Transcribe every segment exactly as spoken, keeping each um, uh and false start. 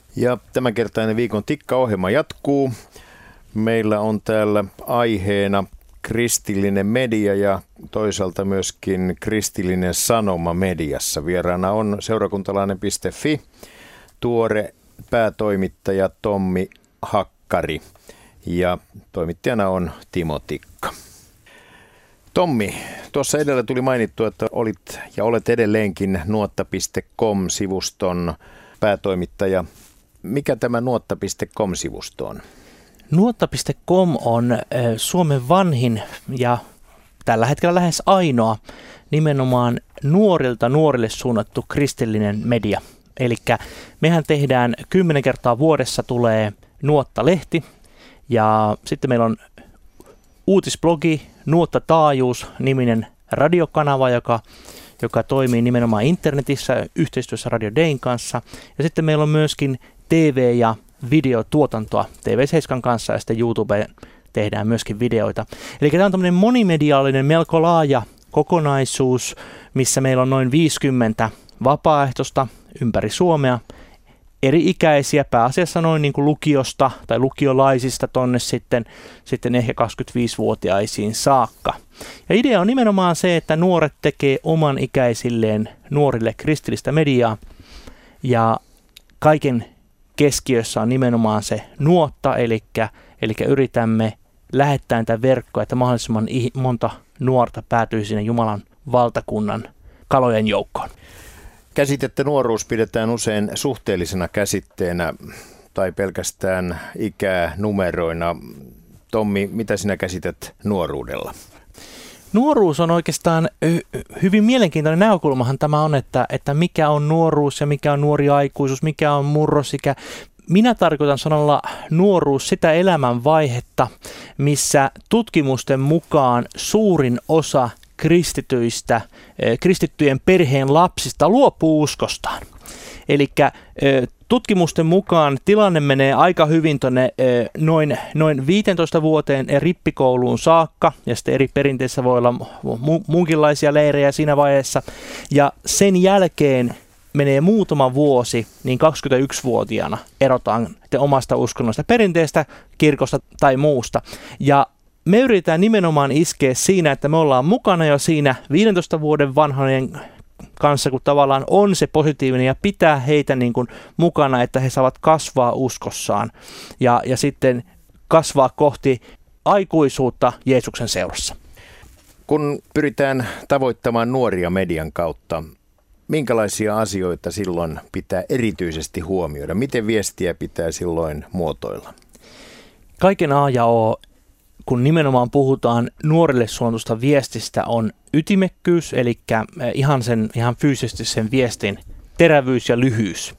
Ja tämänkertainen viikon tikkaohjelma jatkuu. Meillä on täällä aiheena kristillinen media ja toisaalta myöskin kristillinen sanoma mediassa. Vieraana on seurakuntalainen piste fi tuore päätoimittaja Tommi Hakkari ja toimittajana on Timo Tikka. Tommi, tuossa edellä tuli mainittu, että olit ja olet edelleenkin nuotta piste com-sivuston päätoimittaja. Mikä tämä nuotta piste com-sivusto on? nuotta piste com on Suomen vanhin ja tällä hetkellä lähes ainoa nimenomaan nuorilta nuorille suunnattu kristillinen media. Eli mehän tehdään kymmenen kertaa vuodessa tulee Nuotta-lehti ja sitten meillä on uutisblogi Nuotta Taajuus -niminen radiokanava, joka, joka toimii nimenomaan internetissä yhteistyössä Radio Dayn kanssa. Ja sitten meillä on myöskin T V- ja videotuotantoa T V seitsemän kanssa ja sitten YouTubeen tehdään myöskin videoita. Eli tämä on tämmöinen monimediaalinen, melko laaja kokonaisuus, missä meillä on noin viisikymmentä vapaaehtoista ympäri Suomea, eri ikäisiä, pääasiassa noin niin kuin lukiosta tai lukiolaisista tonne sitten, sitten ehkä kaksikymmentäviisivuotiaisiin saakka. Ja idea on nimenomaan se, että nuoret tekee oman ikäisilleen nuorille kristillistä mediaa ja kaiken keskiössä on nimenomaan se nuotta, eli, eli yritämme lähettää tätä verkkoa, että mahdollisimman monta nuorta päätyy sinne Jumalan valtakunnan kalojen joukkoon. Käsitettä nuoruus pidetään usein suhteellisena käsitteenä tai pelkästään ikää numeroina. Tommi, mitä sinä käsität nuoruudella? Nuoruus on oikeastaan hyvin mielenkiintoinen näkökulmahan tämä on, että, että mikä on nuoruus ja mikä on nuori aikuisuus, mikä on murrosikä. Minä tarkoitan sanalla nuoruus sitä elämänvaihetta, missä tutkimusten mukaan suurin osa kristityistä, kristittyjen perheen lapsista luopuu uskostaan. Eli tutkimusten mukaan tilanne menee aika hyvin tuonne noin, noin viisitoista vuoteen rippikouluun saakka, ja sitten eri perinteissä voi olla mu- muunkinlaisia leirejä siinä vaiheessa, ja sen jälkeen menee muutama vuosi, niin kaksikymmentäyksivuotiaana erotaan te omasta uskonnosta perinteestä, kirkosta tai muusta, ja me yritetään nimenomaan iskeä siinä, että me ollaan mukana jo siinä viidentoista vuoden vanhojen kanssa, kun tavallaan on se positiivinen ja pitää heitä niin kuin mukana, että he saavat kasvaa uskossaan ja, ja sitten kasvaa kohti aikuisuutta Jeesuksen seurassa. Kun pyritään tavoittamaan nuoria median kautta, minkälaisia asioita silloin pitää erityisesti huomioida? Miten viestiä pitää silloin muotoilla? Kaiken A ja O, kun nimenomaan puhutaan nuorille suunnatusta viestistä, on ytimekkyys, eli ihan, sen, ihan fyysisesti sen viestin terävyys ja lyhyys.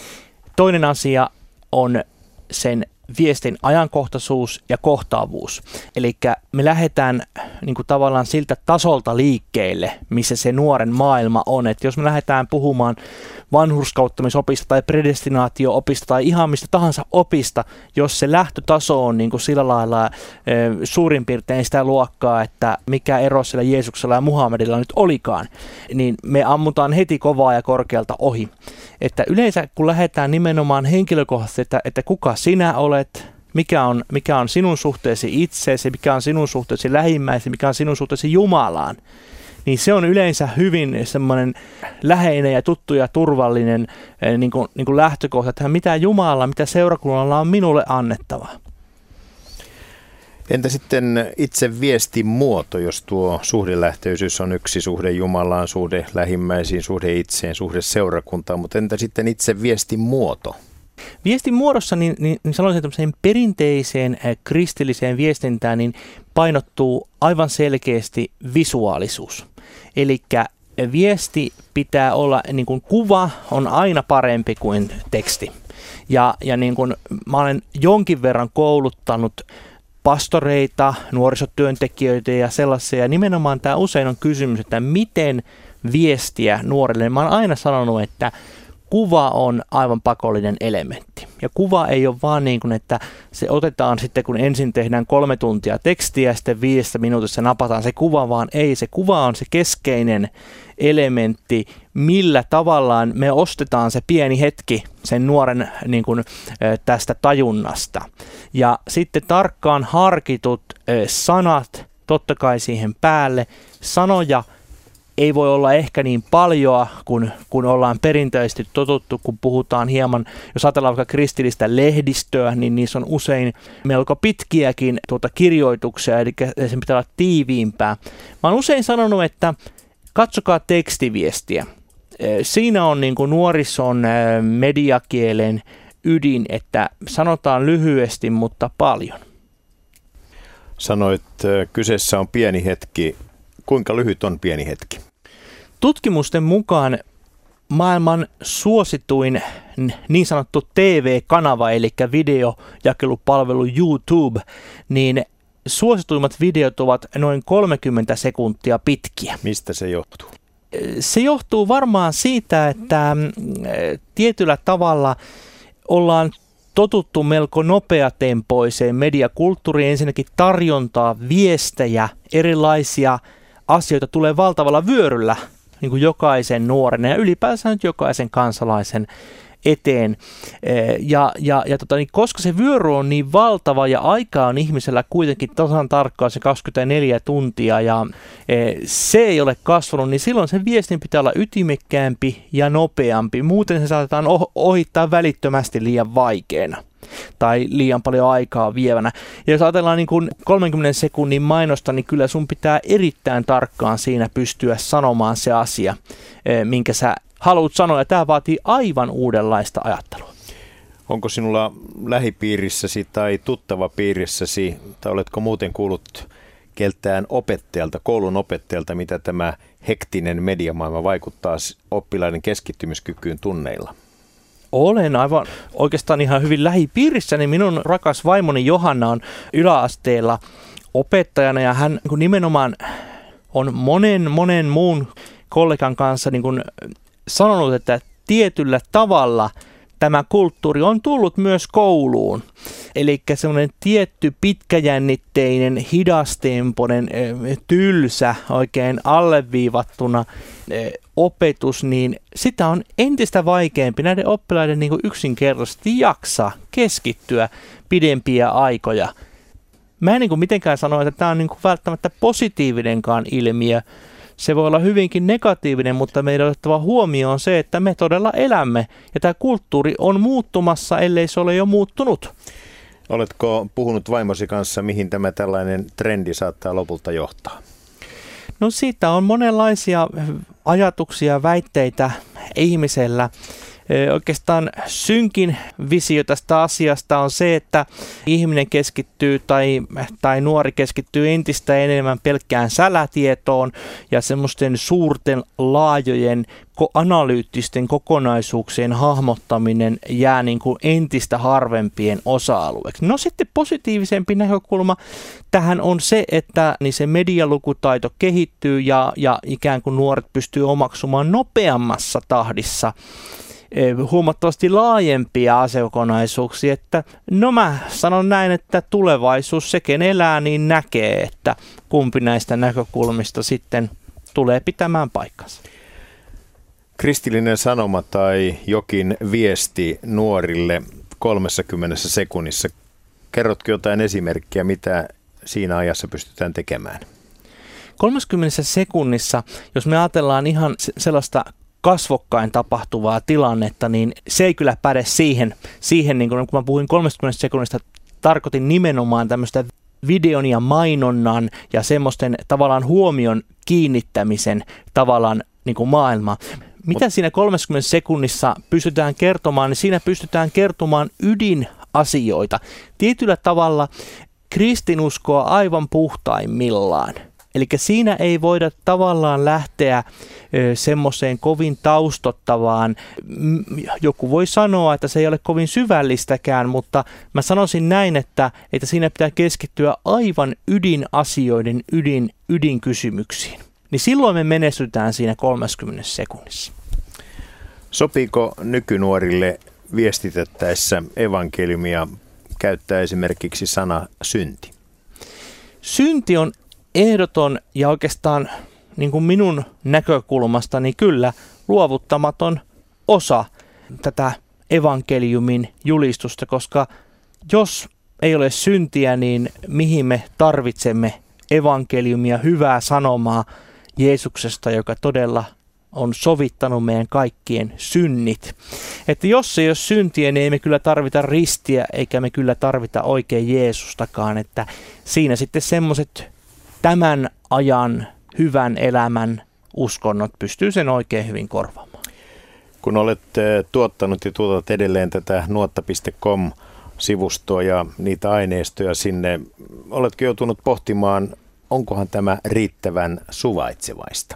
Toinen asia on sen viestin ajankohtaisuus ja kohtaavuus. Eli me lähdetään niin kuin tavallaan siltä tasolta liikkeelle, missä se nuoren maailma on. Et jos me lähdetään puhumaan vanhurskauttamisopista tai predestinaatio-opista tai ihan mistä tahansa opista, jos se lähtötaso on niin kuin sillä lailla e, suurin piirtein sitä luokkaa, että mikä ero sillä Jeesuksella ja Muhammedilla nyt olikaan, niin me ammutaan heti kovaa ja korkealta ohi. Että yleensä kun lähdetään nimenomaan henkilökohtaisesti, että, että kuka sinä olet, mikä on, mikä on sinun suhteesi itseesi, mikä on sinun suhteesi lähimmäisi, mikä on sinun suhteesi Jumalaan, niin se on yleensä hyvin semmoinen läheinen ja tuttu ja turvallinen niin kuin, niin kuin lähtökohta, että mitä Jumalalla, mitä seurakunnalla on minulle annettavaa. Entä sitten itse viestin muoto, jos tuo suhdelähtöisyys on yksi, suhde Jumalaan, suhde lähimmäisiin, suhde itseen, suhde seurakuntaan, mutta entä sitten itse viestin muoto? Viestin muodossa, niin, niin, niin sanoisin tämmöiseen perinteiseen äh, kristilliseen viestintään, niin painottuu aivan selkeästi visuaalisuus. Eli viesti pitää olla, niin kuin kuva on aina parempi kuin teksti. Ja, ja niin kuin mä olen jonkin verran kouluttanut pastoreita, nuorisotyöntekijöitä ja sellaisia. Ja nimenomaan tämä usein on kysymys, että miten viestiä nuorille. Mä oon aina sanonut, että kuva on aivan pakollinen elementti. Ja kuva ei ole vaan niin kuin, että se otetaan sitten, kun ensin tehdään kolme tuntia tekstiä ja sitten viidessä minuutissa napataan se kuva, vaan ei. Se kuva on se keskeinen elementti, millä tavallaan me ostetaan se pieni hetki sen nuoren niin kuin, tästä tajunnasta. Ja sitten tarkkaan harkitut sanat, totta kai siihen päälle, sanoja, ei voi olla ehkä niin paljoa, kun, kun ollaan perinteisesti totuttu, kun puhutaan hieman, jos ajatellaan vaikka kristillistä lehdistöä, niin niissä on usein melko pitkiäkin tuota kirjoituksia, eli sen pitää olla tiiviimpää. Mä oon usein sanonut, että katsokaa tekstiviestiä. Siinä on niin kuin nuorison mediakielen ydin, että sanotaan lyhyesti, mutta paljon. Sanoit, että kyseessä on pieni hetki. Kuinka lyhyt on pieni hetki? Tutkimusten mukaan maailman suosituin niin sanottu T V-kanava, eli videojakelupalvelu YouTube, niin suosituimmat videot ovat noin kolmekymmentä sekuntia pitkiä. Mistä se johtuu? Se johtuu varmaan siitä, että tietyllä tavalla ollaan totuttu melko nopeatempoiseen mediakulttuuriin. Ensinnäkin tarjontaa, viestejä, erilaisia asioita tulee valtavalla vyöryllä niin kuin jokaisen nuoren ja ylipäänsä nyt jokaisen kansalaisen eteen. Ja, ja, ja tota, niin koska se vyöry on niin valtava ja aikaa on ihmisellä kuitenkin tasan tarkkaan se kaksikymmentäneljä tuntia ja se ei ole kasvanut, niin silloin sen viestin pitää olla ytimekkäämpi ja nopeampi. Muuten se saatetaan ohittaa välittömästi liian vaikeana tai liian paljon aikaa vievänä. Ja jos ajatellaan niin kuin kolmenkymmenen sekunnin mainosta, niin kyllä sun pitää erittäin tarkkaan siinä pystyä sanomaan se asia, minkä sä haluat sanoa, ja tämä vaatii aivan uudenlaista ajattelua. Onko sinulla lähipiirissäsi tai tuttava piirissäsi, tai oletko muuten kuullut keltään opettajalta, koulun opettajalta, mitä tämä hektinen mediamaailma vaikuttaa oppilaiden keskittymiskykyyn tunneilla? Olen aivan oikeastaan ihan hyvin lähipiirissäni. Minun rakas vaimoni Johanna on yläasteella opettajana, ja hän nimenomaan on monen, monen muun kollegan kanssa niin kuin sanonut, että tietyllä tavalla tämä kulttuuri on tullut myös kouluun. Eli semmoinen tietty pitkäjännitteinen, hidastempoinen, tylsä, oikein alleviivattuna opetus, niin sitä on entistä vaikeampi näiden oppilaiden niin kuin yksinkertaisesti jaksaa keskittyä pidempiä aikoja. Mä en niin kuin mitenkään sano, että tämä on niin kuin välttämättä positiivinenkaan ilmiö. Se voi olla hyvinkin negatiivinen, mutta meidän otettava huomioon on se, että me todella elämme. Ja tämä kulttuuri on muuttumassa, ellei se ole jo muuttunut. Oletko puhunut vaimosi kanssa, mihin tämä tällainen trendi saattaa lopulta johtaa? No siitä on monenlaisia ajatuksia, väitteitä ihmisellä. Oikeastaan synkin visio tästä asiasta on se, että ihminen keskittyy tai, tai nuori keskittyy entistä enemmän pelkkään sälätietoon ja semmoisten suurten laajojen analyyttisten kokonaisuuksien hahmottaminen jää niin kuin entistä harvempien osa-alueeksi. No sitten positiivisempi näkökulma tähän on se, että niin se medialukutaito kehittyy ja, ja ikään kuin nuoret pystyy omaksumaan nopeammassa tahdissa huomattavasti laajempia asiakokonaisuuksia, että no mä sanon näin, että tulevaisuus se, ken elää, niin näkee, että kumpi näistä näkökulmista sitten tulee pitämään paikkansa. Kristillinen sanoma tai jokin viesti nuorille kolmessakymmenessä sekunnissa. Kerrotko jotain esimerkkiä, mitä siinä ajassa pystytään tekemään? kolmessakymmenessä sekunnissa, jos me ajatellaan ihan sellaista kasvokkain tapahtuvaa tilannetta, niin se ei kyllä päde siihen, siihen niin kun mä puhuin kolmekymmentä sekunnista, tarkoitin nimenomaan tämmöistä videon ja mainonnan ja semmoisten tavallaan huomion kiinnittämisen tavallaan niin kuin maailmaa. Mitä siinä kolmessakymmenessä sekunnissa pystytään kertomaan, niin siinä pystytään kertomaan ydinasioita. Tietyllä tavalla kristinuskoa aivan puhtaimmillaan. Eli siinä ei voida tavallaan lähteä semmoiseen kovin taustottavaan, joku voi sanoa, että se ei ole kovin syvällistäkään, mutta mä sanoisin näin, että, että siinä pitää keskittyä aivan ydinasioiden ydin, ydinkysymyksiin. Niin silloin me menestytään siinä kolmessakymmenessä sekunnissa. Sopiiko nykynuorille viestitettäessä evankeliumia käyttää esimerkiksi sana synti? Synti on ehdoton ja oikeastaan niin kuin minun näkökulmastani kyllä luovuttamaton osa tätä evankeliumin julistusta, koska jos ei ole syntiä, niin mihin me tarvitsemme evankeliumia, hyvää sanomaa Jeesuksesta, joka todella on sovittanut meidän kaikkien synnit. Että jos ei ole syntiä, niin ei me kyllä tarvita ristiä, eikä me kyllä tarvita oikein Jeesustakaan. Että siinä sitten semmoiset tämän ajan hyvän elämän uskonnot pystyy sen oikein hyvin korvaamaan. Kun olet tuottanut ja tuotat edelleen tätä nuotta piste com-sivustoa ja niitä aineistoja sinne, oletko joutunut pohtimaan, onkohan tämä riittävän suvaitsevaista?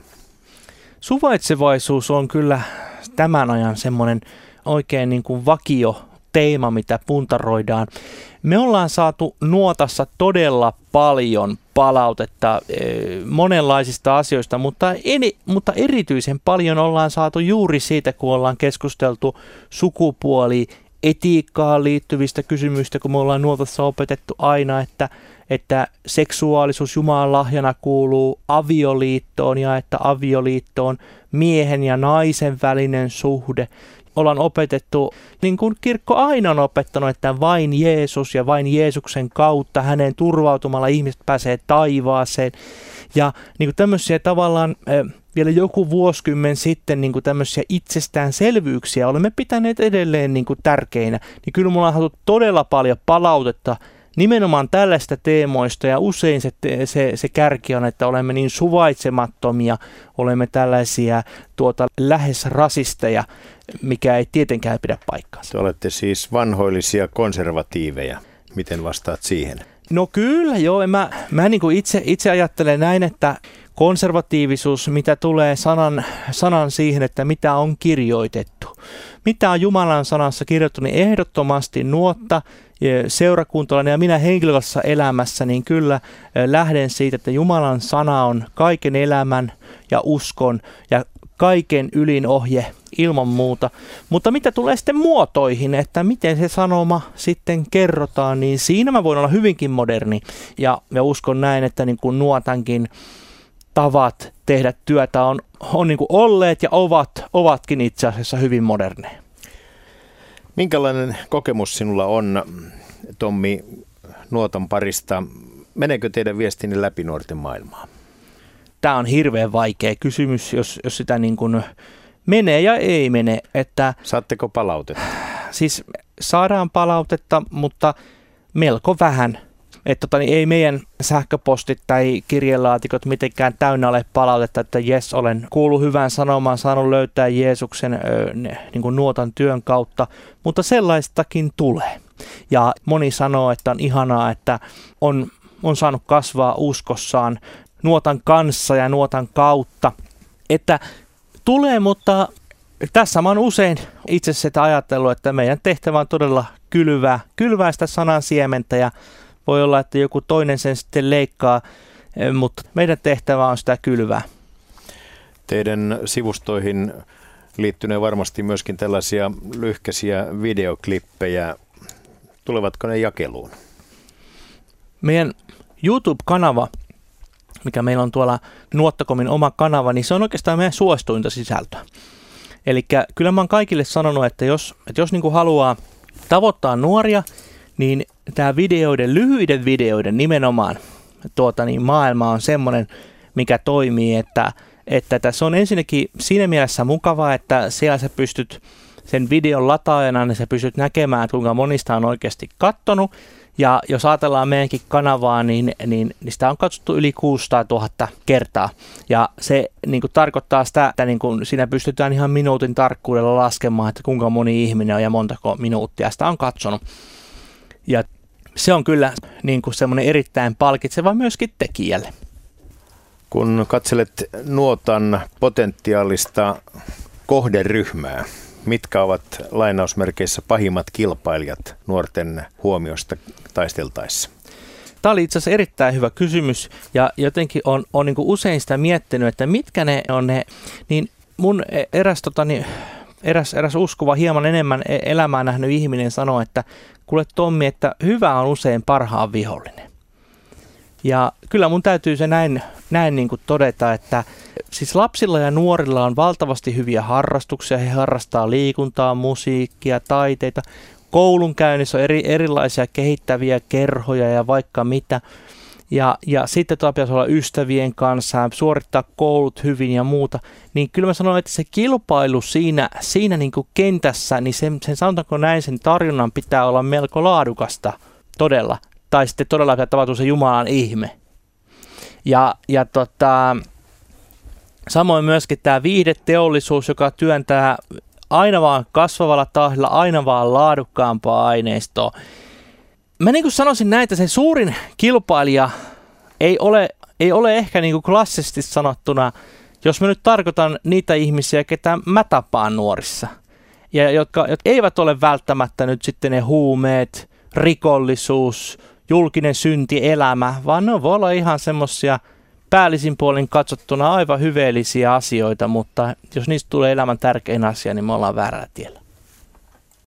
Suvaitsevaisuus on kyllä tämän ajan semmoinen oikein niin kuin vakio teema, mitä puntaroidaan. Me ollaan saatu nuotassa todella paljon palautetta monenlaisista asioista, mutta, eni, mutta erityisen paljon ollaan saatu juuri siitä, kun ollaan keskusteltu sukupuoli etiikkaan liittyvistä kysymyistä, kun me ollaan nuotassa opetettu aina, että, että seksuaalisuus Jumalan lahjana kuuluu avioliittoon ja että avioliitto on miehen ja naisen välinen suhde. Ollaan opetettu, niin kuin kirkko aina on opettanut, että vain Jeesus ja vain Jeesuksen kautta hänen turvautumalla ihmiset pääsee taivaaseen. Ja niin kuin tämmöisiä tavallaan vielä joku vuosikymmen sitten niin kuin tämmöisiä itsestäänselvyyksiä olemme pitäneet edelleen niin kuin tärkeinä. Niin kyllä mulla on saatu todella paljon palautetta nimenomaan tällaista teemoista ja usein se, se, se kärki on, että olemme niin suvaitsemattomia, olemme tällaisia tuota, lähes rasisteja, mikä ei tietenkään pidä paikkaansa. Te olette siis vanhoillisia konservatiiveja. Miten vastaat siihen? No kyllä joo, mä, mä niin kuin itse, itse ajattelen näin, että konservatiivisuus, mitä tulee sanan, sanan siihen, että mitä on kirjoitettu. Mitä on Jumalan sanassa kirjoitettu, niin ehdottomasti nuotta seurakuntalainen ja minä henkilökohtaisessa elämässä, niin kyllä lähden siitä, että Jumalan sana on kaiken elämän ja uskon ja kaiken ylin ohje ilman muuta. Mutta mitä tulee sitten muotoihin, että miten se sanoma sitten kerrotaan, niin siinä mä voin olla hyvinkin moderni. Ja, ja uskon näin, että niin kuin nuotankin tavat tehdä työtä on, on niin kuin olleet ja ovat, ovatkin itse asiassa hyvin moderneja. Minkälainen kokemus sinulla on, Tommi, nuotan parista? Meneekö teidän viestinne läpi nuorten maailmaa? Tämä on hirveän vaikea kysymys, jos, jos sitä niin kuin menee ja ei mene. Että, Saatteko palautetta? Siis saadaan palautetta, mutta melko vähän. Että tota, niin ei meidän sähköpostit tai kirjelaatikot mitenkään täynnä ole palautetta, että jes, olen kuullut hyvän sanomaan, saanut löytää Jeesuksen ö, ne, niin kuin nuotan työn kautta, mutta sellaistakin tulee. Ja moni sanoo, että on ihanaa, että on, on saanut kasvaa uskossaan nuotan kanssa ja nuotan kautta. Että tulee, mutta tässä mä oon usein itse sitä ajatellut, että meidän tehtävä on todella kylvää, kylvää sitä sanan siementä ja voi olla, että joku toinen sen sitten leikkaa, mutta meidän tehtävä on sitä kylvää. Teidän sivustoihin liittynee varmasti myöskin tällaisia lyhkäisiä videoklippejä. Tulevatko ne jakeluun? Meidän YouTube-kanava, mikä meillä on tuolla Nuottakomin oma kanava, niin se on oikeastaan meidän suosituinta sisältöä. Eli kyllä mä oon kaikille sanonut, että jos, että jos niin kuin haluaa tavoittaa nuoria, niin tämä videoiden, lyhyiden videoiden nimenomaan tuota, niin maailma on semmoinen, mikä toimii, että, että tässä on ensinnäkin siinä mielessä mukavaa, että siellä sä pystyt sen videon lataajana, niin sä pystyt näkemään, kuinka monista on oikeasti katsonut. Ja jos ajatellaan meidänkin kanavaa, niin, niin, niin sitä on katsottu yli kuusisataatuhatta kertaa. Ja se niin kuin tarkoittaa sitä, että niin kuin siinä pystytään ihan minuutin tarkkuudella laskemaan, että kuinka moni ihminen on ja montako minuuttia sitä on katsonut. Ja se on kyllä niin kuin semmoinen erittäin palkitseva myöskin tekijälle. Kun katselet nuotan potentiaalista kohderyhmää, mitkä ovat lainausmerkeissä pahimmat kilpailijat nuorten huomiosta taisteltaessa? Tämä oli itse asiassa erittäin hyvä kysymys ja jotenkin on, on niin kuin usein sitä miettinyt, että mitkä ne on ne, niin mun eräs tota, niin, eräs, eräs uskova, hieman enemmän elämää nähnyt ihminen sanoi, että kuule Tommi, että hyvä on usein parhaan vihollinen. Ja kyllä mun täytyy se näin, näin niin kuin todeta, että siis lapsilla ja nuorilla on valtavasti hyviä harrastuksia. He harrastaa liikuntaa, musiikkia, taiteita. Koulunkäynnissä on eri, erilaisia kehittäviä kerhoja ja vaikka mitä. Ja, ja sitten tuo pitäisi olla ystävien kanssa, suorittaa koulut hyvin ja muuta. Niin kyllä mä sanon, että se kilpailu siinä, siinä niin kuin kentässä, niin sen, sen sanotaanko näin, sen tarjonnan pitää olla melko laadukasta todella. Tai sitten todellakaan tapahtuu se Jumalan ihme. Ja, ja tota, samoin myöskin tämä viihdeteollisuus, joka työntää aina vaan kasvavalla tahdilla, aina vaan laadukkaampaa aineistoa. Mä niin kuin sanoisin näin, että sen suurin kilpailija ei ole, ei ole ehkä niin kuin klassisesti sanottuna, jos mä nyt tarkoitan niitä ihmisiä, ketä mä tapaan nuorissa. Ja jotka, jotka eivät ole välttämättä nyt sitten ne huumeet, rikollisuus, julkinen synti, elämä, vaan ne voi olla ihan semmoisia päällisin puolin katsottuna aivan hyveellisiä asioita, mutta jos niistä tulee elämän tärkein asia, niin me ollaan väärällä tiellä.